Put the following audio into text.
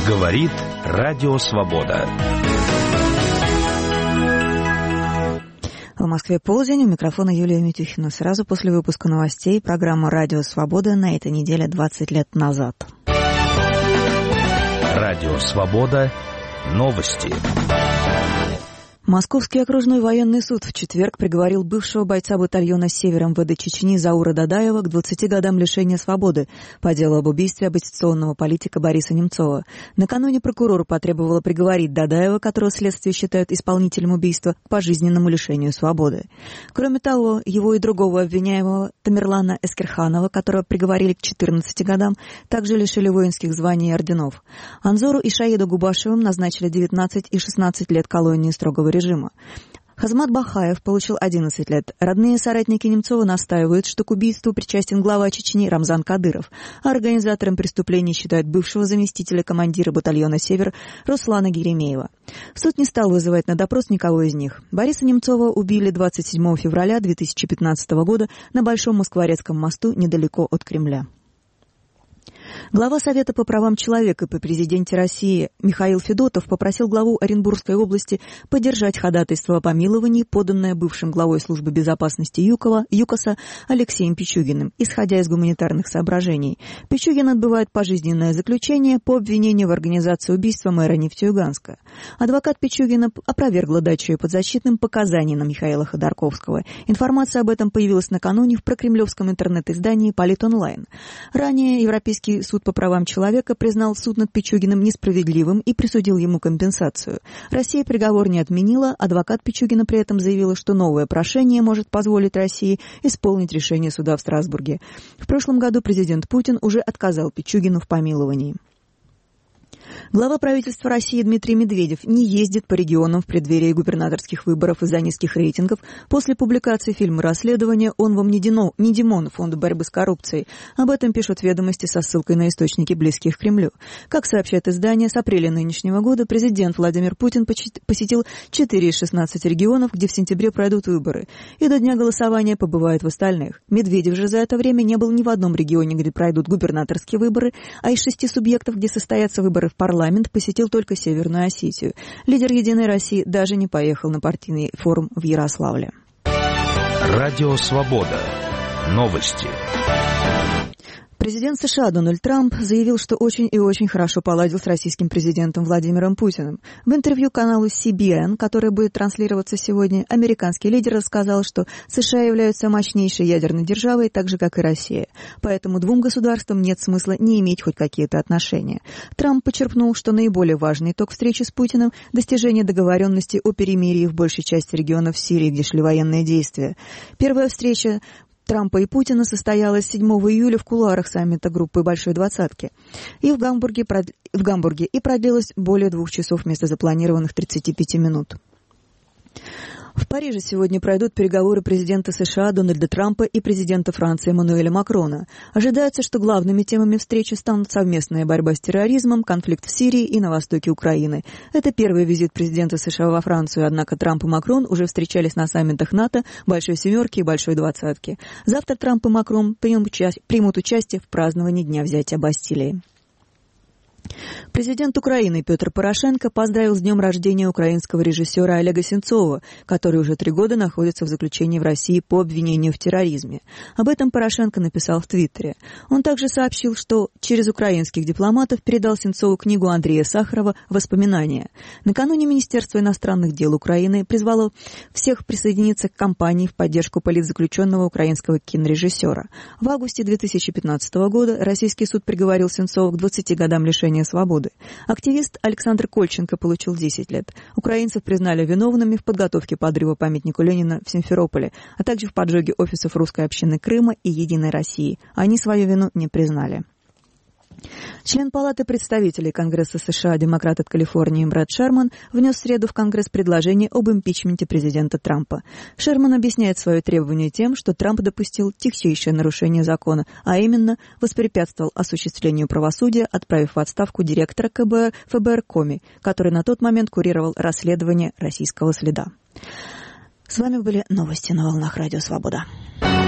Говорит Радио Свобода. В Москве полдень, у микрофона Юлия Митюхина. Сразу после выпуска новостей программа «Радио Свобода» на этой неделе 20 лет назад. Радио Свобода. Новости. Московский окружной военный суд в четверг приговорил бывшего бойца батальона «Север» МВД Чечни Заура Дадаева к 20 годам лишения свободы по делу об убийстве оппозиционного политика Бориса Немцова. Накануне прокурор потребовала приговорить Дадаева, которого следствие считают исполнителем убийства, к пожизненному лишению свободы. Кроме того, его и другого обвиняемого Тамерлана Эскерханова, которого приговорили к 14 годам, также лишили воинских званий и орденов. Анзору и Шаиду Губашевым назначили 19 и 16 лет колонии строгого режима. Хазмат Бахаев получил 11 лет. Родные и соратники Немцова настаивают, что к убийству причастен глава Чечни Рамзан Кадыров, а организатором преступления считают бывшего заместителя командира батальона «Север» Руслана Геремеева. Суд не стал вызывать на допрос никого из них. Бориса Немцова убили 27 февраля 2015 года на Большом Москворецком мосту недалеко от Кремля. Глава Совета по правам человека при президенте России Михаил Федотов попросил главу Оренбургской области поддержать ходатайство о помиловании, поданное бывшим главой службы безопасности ЮКОСа Алексеем Пичугиным, исходя из гуманитарных соображений. Пичугин отбывает пожизненное заключение по обвинению в организации убийства мэра Нефтеюганска. Адвокат Пичугина опровергла дачу ее подзащитным показаний на Михаила Ходорковского. Информация об этом появилась накануне в прокремлевском интернет-издании «Политонлайн». Ранее Европейский суд по правам человека признал суд над Пичугиным несправедливым и присудил ему компенсацию. Россия приговор не отменила, адвокат Пичугина при этом заявила, что новое прошение может позволить России исполнить решение суда в Страсбурге. В прошлом году президент Путин уже отказал Пичугину в помиловании. Глава правительства России Дмитрий Медведев не ездит по регионам в преддверии губернаторских выборов из-за низких рейтингов. После публикации фильма «Расследование» «Он вам не Димон» Фонда борьбы с коррупцией. Об этом пишут «Ведомости» со ссылкой на источники, близких к Кремлю. Как сообщает издание, с апреля нынешнего года президент Владимир Путин посетил 4 из 16 регионов, где в сентябре пройдут выборы, и до дня голосования побывает в остальных. Медведев же за это время не был ни в одном регионе, где пройдут губернаторские выборы, а из 6 субъектов, где состоятся выборы в парламент, посетил только Северную Осетию. Лидер «Единой России» даже не поехал на партийный форум в Ярославле. Радио Свобода. Новости. Президент США Дональд Трамп заявил, что очень и очень хорошо поладил с российским президентом Владимиром Путиным. В интервью каналу CBN, которое будет транслироваться сегодня, американский лидер рассказал, что США являются мощнейшей ядерной державой, так же, как и Россия. Поэтому двум государствам нет смысла не иметь хоть какие-то отношения. Трамп подчеркнул, что наиболее важный итог встречи с Путиным – достижение договоренности о перемирии в большей части регионов Сирии, где шли военные действия. Первая встреча Трампа и Путина состоялась 7 июля в кулуарах саммита группы «Большой двадцатки» и в Гамбурге и продлилась более 2 часов вместо запланированных 35 минут. В Париже сегодня пройдут переговоры президента США Дональда Трампа и президента Франции Эммануэля Макрона. Ожидается, что главными темами встречи станут совместная борьба с терроризмом, конфликт в Сирии и на востоке Украины. Это первый визит президента США во Францию, однако Трамп и Макрон уже встречались на саммитах НАТО, Большой семерки и Большой двадцатки. Завтра Трамп и Макрон примут участие в праздновании Дня взятия Бастилии. Президент Украины Петр Порошенко поздравил с днем рождения украинского режиссера Олега Сенцова, который уже 3 года находится в заключении в России по обвинению в терроризме. Об этом Порошенко написал в Твиттере. Он также сообщил, что через украинских дипломатов передал Сенцову книгу Андрея Сахарова «Воспоминания». Накануне Министерство иностранных дел Украины призвало всех присоединиться к кампании в поддержку политзаключенного украинского кинорежиссера. В августе 2015 года российский суд приговорил Сенцова к 20 годам лишения свободы. Активист Александр Кольченко получил 10 лет. Украинцев признали виновными в подготовке подрыва памятнику Ленина в Симферополе, а также в поджоге офисов русской общины Крыма и Единой России. Они свою вину не признали. Член Палаты представителей Конгресса США, демократ от Калифорнии Брэд Шерман, внес в среду в Конгресс предложение об импичменте президента Трампа. Шерман объясняет свое требование тем, что Трамп допустил тягчайшее нарушение закона, а именно воспрепятствовал осуществлению правосудия, отправив в отставку директора ФБР Коми, который на тот момент курировал расследование российского следа. С вами были новости на волнах Радио Свобода.